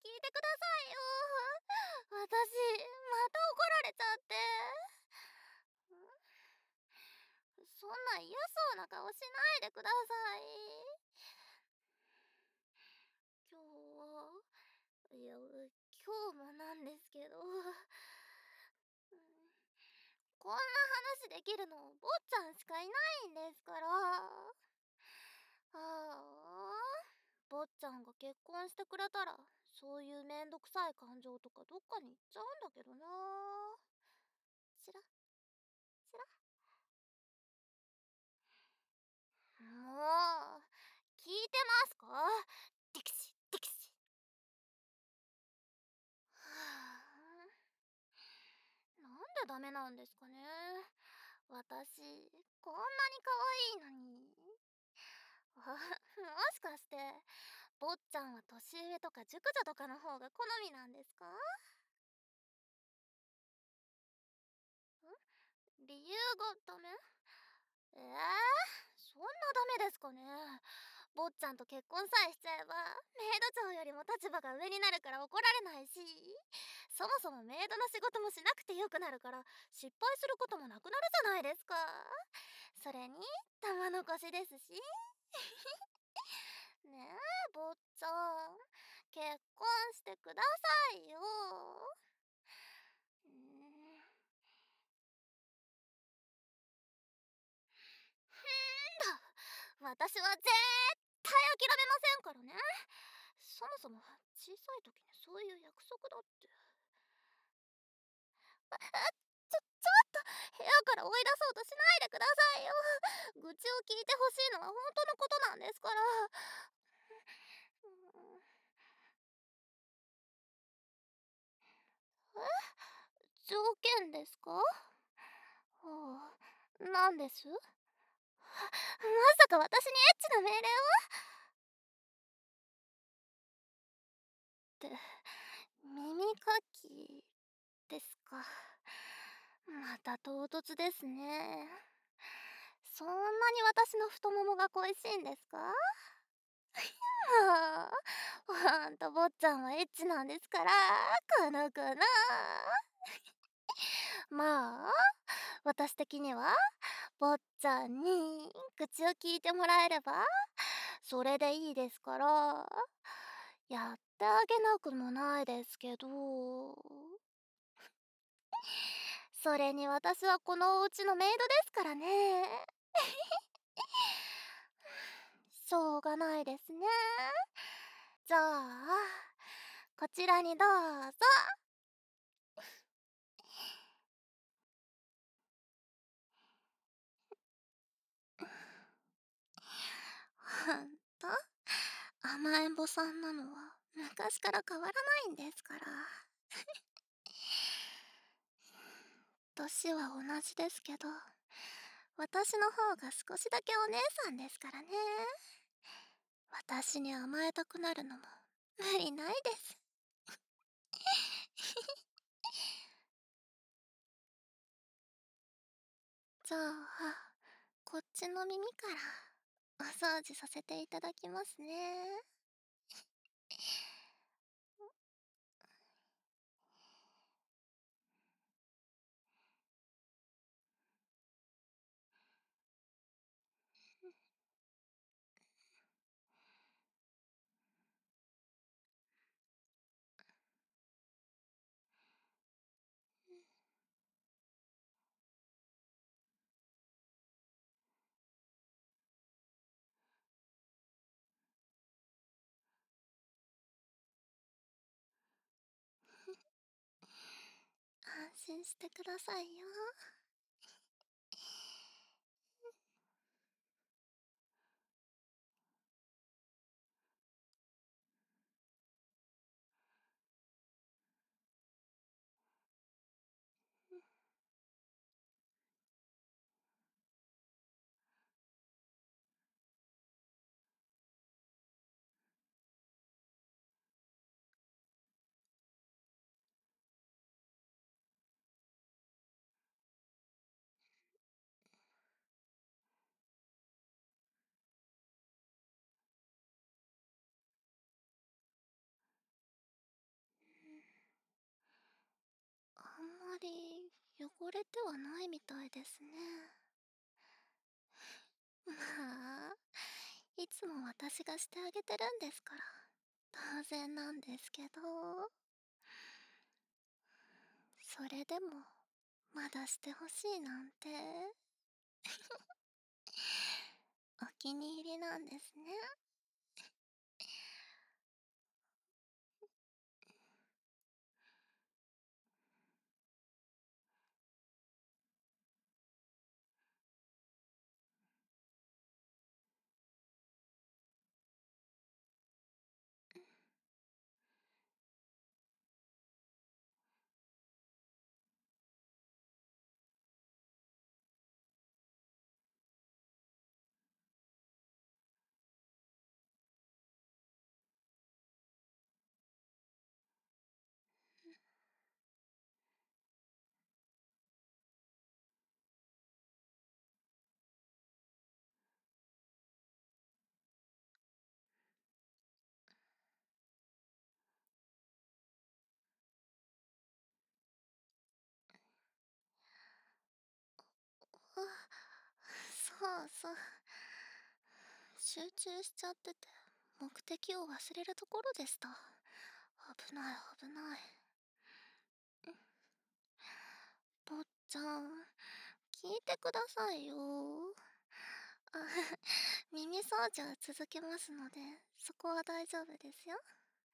聞いてくださいよ。私、また怒られちゃって。そんな嫌そうな顔しないでください。今日いや、今日もなんですけど、こんな話できるの坊ちゃんしかいないんですから。ああ、坊ちゃんが結婚してくれたら、そういうめんどくさい感情とかどっかに行っちゃうんだけどな。しら、しら。もう、聞いてますか？ディクシ、ディクシ。はあ、なんでダメなんですかね。私、こんなに可愛いのに。もしかして、坊ちゃんは年上とか熟女とかの方が好みなんですか？理由がダメ？そんなダメですかね。坊ちゃんと結婚さえしちゃえば、メイド長よりも立場が上になるから怒られないし、そもそもメイドの仕事もしなくてよくなるから、失敗することもなくなるじゃないですか。それに、玉残しですし。ねえ、坊ちゃん、結婚してくださいよ。うーん私は絶対諦めませんからね。そもそも小さい時にそういう約束だって。ちょっと部屋から追い出そうとしないでくださいよ。愚痴を聞いてほしいのは本当のことなんですから。うん条件ですか？何です？まさか私にエッチな命令をって耳かきですか？また唐突ですね。そんなに私の太ももが恋しいんですか？はあ、ほんと坊ちゃんはエッチなんですから、この子の。まあ、私的には、坊ちゃんに口を聞いてもらえれば、それでいいですから、やってあげなくもないですけど、それに私はこのお家のメイドですからね。しょうがないですね。じゃあ、こちらにどうぞ。ほんと甘えん坊さんなのは昔から変わらないんですから。年は同じですけど、私の方が少しだけお姉さんですからね。私に甘えたくなるのも無理ないです。じゃあ、こっちの耳からお掃除させていただきますね。安心してくださいよ。 まり汚れてはないみたいですね。まあ、いつも私がしてあげてるんですから、当然なんですけど、それでも、まだしてほしいなんて、お気に入りなんですね。あ、そうそう。集中しちゃってて、目的を忘れるところでした。危ない危ない。坊ちゃん、聞いてくださいよ。あ、耳掃除は続けますので、そこは大丈夫ですよ。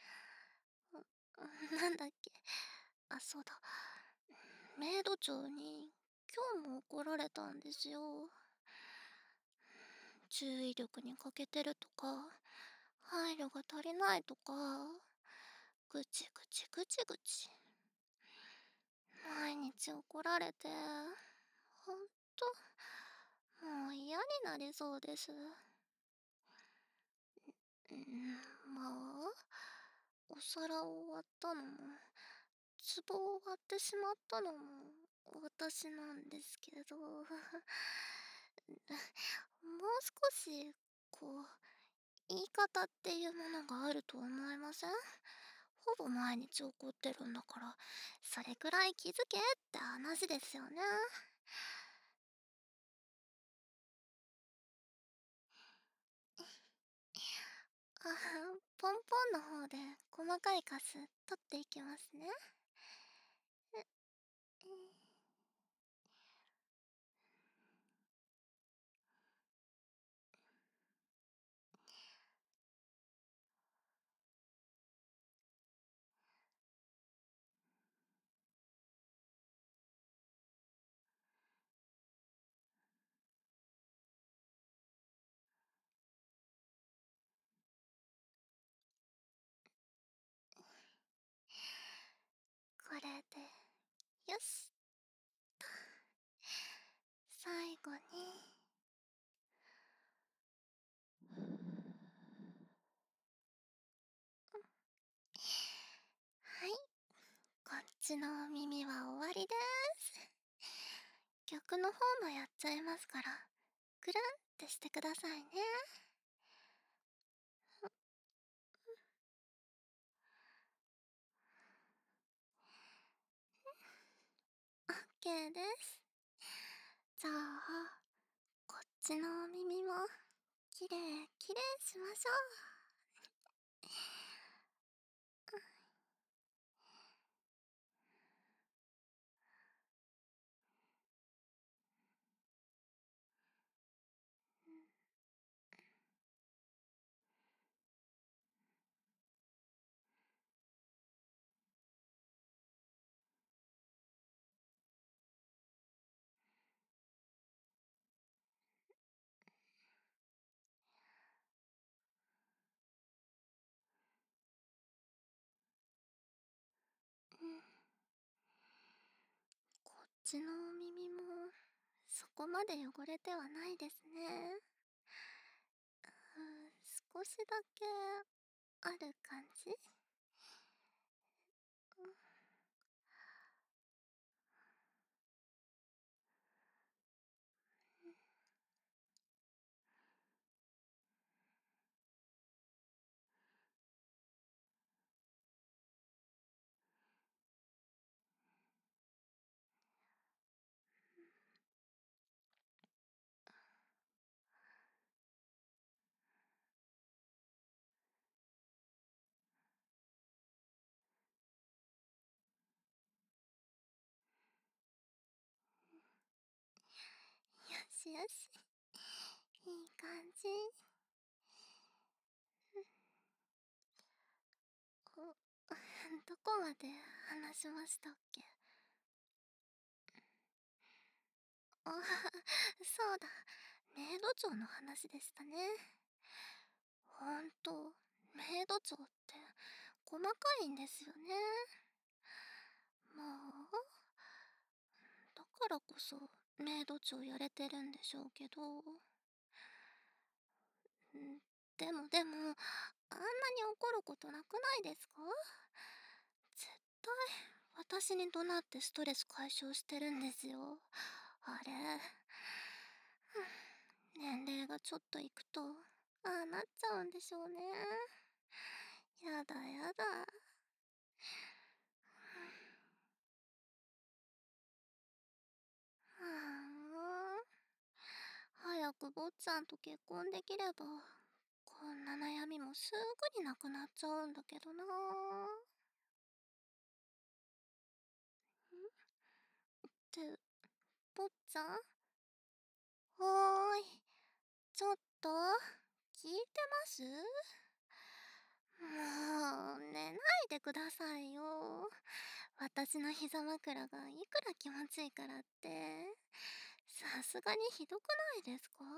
なんだっけ。あ、そうだ。メイド長に今日も怒られたんですよ。注意力に欠けてるとか、配慮が足りないとか、ぐちぐちぐちぐち。毎日怒られて、ほんと、もう嫌になりそうです。まあ、お皿を割ったのも、壺を割ってしまったのも、私なんですけど、もう少し、こう、言い方っていうものがあると思いません？ほぼ毎日怒ってるんだから、それくらい気づけって話ですよね。あ、ポンポンの方で細かいカス取っていきますね。これで、よし。最後に、はい、こっちの耳は終わりです。逆の方もやっちゃいますから、ぐるんってしてくださいね。オッケーです。じゃあ、こっちの耳も、きれいきれいしましょう。こっちの耳も、そこまで汚れてはないですね。少しだけ、ある感じ。 しよし。いい感じ。おどこまで話しましたっけ？あ、そうだ。メイド長の話でしたね。ほんと、メイド長って細かいんですよね。まあ、だからこそメイド長やれてるんでしょうけど。でも、あんなに怒ることなくないですか？絶対、私に怒鳴ってストレス解消してるんですよ。あれ。年齢がちょっといくと、ああなっちゃうんでしょうね。やだやだ。はあ、早く坊ちゃんと結婚できれば、こんな悩みもすぐになくなっちゃうんだけどな。って坊ちゃん、おーい、ちょっと聞いてます？もう寝ないでくださいよ。私の膝枕がいくら気持ちいいからって、さすがにひどくないですか？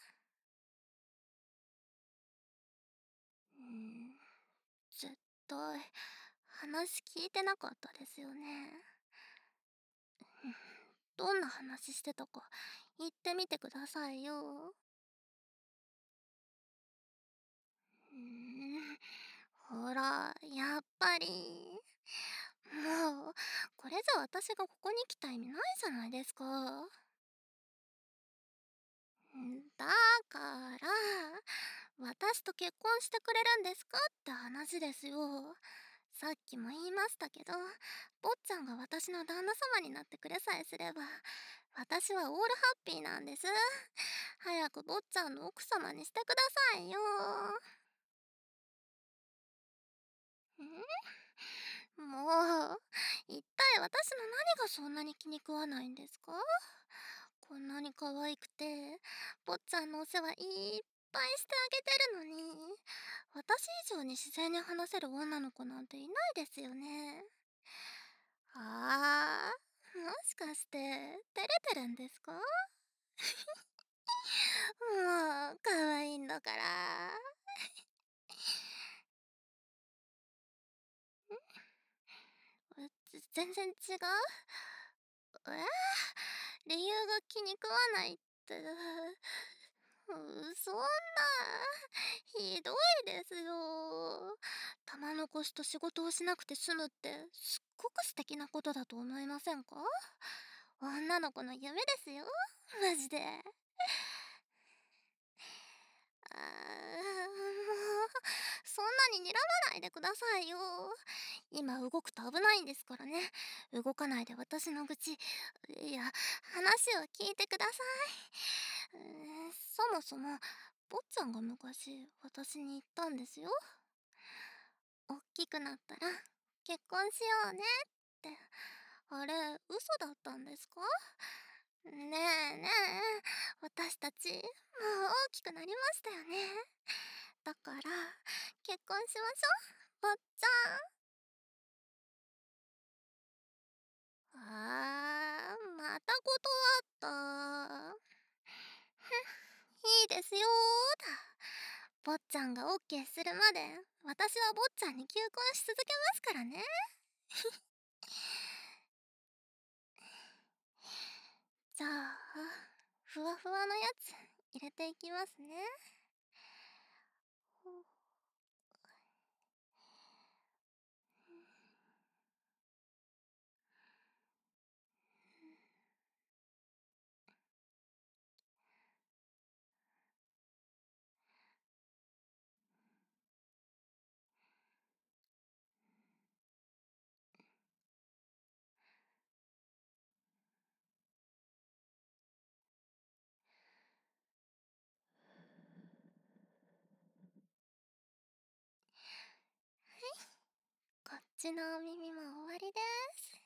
絶対話聞いてなかったですよね。どんな話してたか言ってみてくださいよ。ほら、やっぱり。もう、これじゃ私がここに来た意味ないじゃないですか。だから、私と結婚してくれるんですかって話ですよ。さっきも言いましたけど、坊ちゃんが私の旦那様になってくれさえすれば、私はオールハッピーなんです。早く坊ちゃんの奥様にしてくださいよ。もう、一体私の何がそんなに気に食わないんですか？こんなに可愛くて、坊ちゃんのお世話いっぱいしてあげてるのに、私以上に自然に話せる女の子なんていないですよね。あー、もしかして、照れてるんですか？もう、可愛いんだから。全然違う？理由が気に食わないって。そんな、ひどいですよ。玉残しと仕事をしなくて済むってすっごく素敵なことだと思いませんか？女の子の夢ですよ。マジで。もう、そんなに睨まないでくださいよ。今動くと危ないんですからね。動かないで私の愚痴、いや、話を聞いてください。そもそも、坊ちゃんが昔、私に言ったんですよ。おっきくなったら、結婚しようねって。あれ、嘘だったんですか？ねえねえ、私たち、もう大きくなりましたよね。だから、結婚しましょう、坊ちゃん。また断った。いいですよーだ。坊ちゃんがオッケーするまで、私は坊ちゃんに求婚し続けますからね。じゃあ、ふわふわのやつ、入れていきますね。こっちのお耳も終わりです。